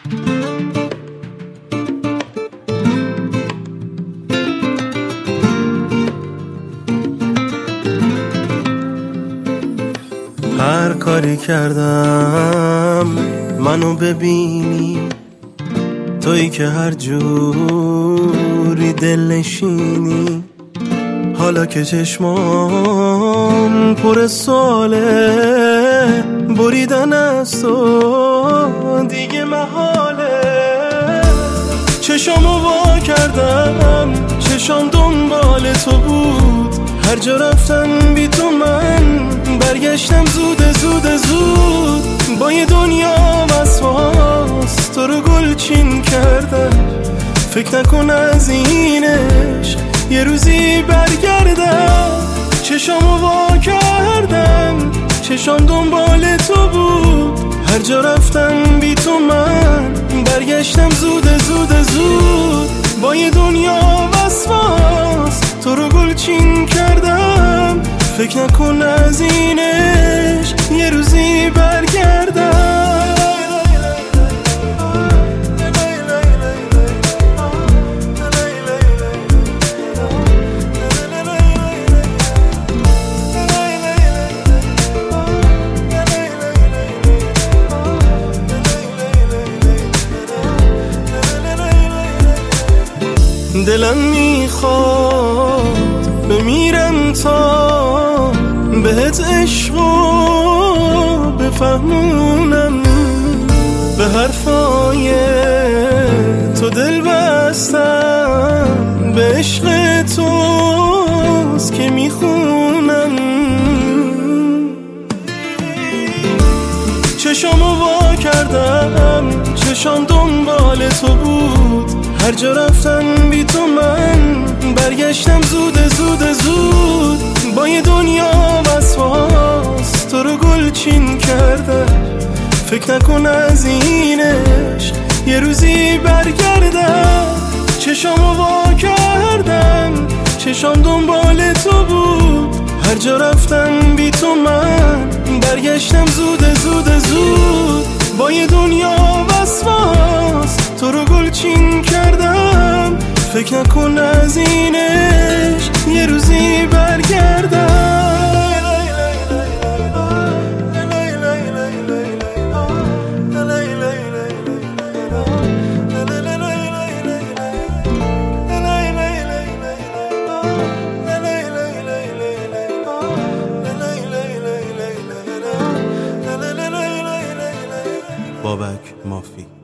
هر کاری کردم منو ببینی، تویی که هر جوری دل نشینی. حالا که چشمام پر ساله، بریدن از تو دیگه محاله. چشامو وا کردم، چشام دنبال تو بود. هر جا رفتم بی تو من برگشتم زود زود زود. با یه دنیا وسواس تو رو گلچین کردم. فکر نکن از این عشق یه روزی برگردم. چشامو وا کردم، چشام دنبال تو بود. هر جا رفتم بی تو من برگشتم زود زود زود. با یه دنیا وسواس تو رو گلچین کردم. فکر نکن از این عشق یه روزی برگردم. دلم میخواد بمیرم تا بهت عشقو بفهمونم. به حرفای تو دل بستم، به عشق توست که میخونم. چشامو وا کردم، چشام دنبال تو بود. هر جا رفتم بی تو من برگشتم زود زود زود. با یه دنیا وسواس تو رو گلچین کردم. فکر نکن از این عشق یه روزی برگردم. چشامو وا کردم، چشام دنبال تو بود. هر جا رفتم بی تو من برگشتم زود زود زود. با یه دنیا وسواس تو رو گلچین کردم. فکر نکن از این عشق یه روزی برگردم. بابک مافی.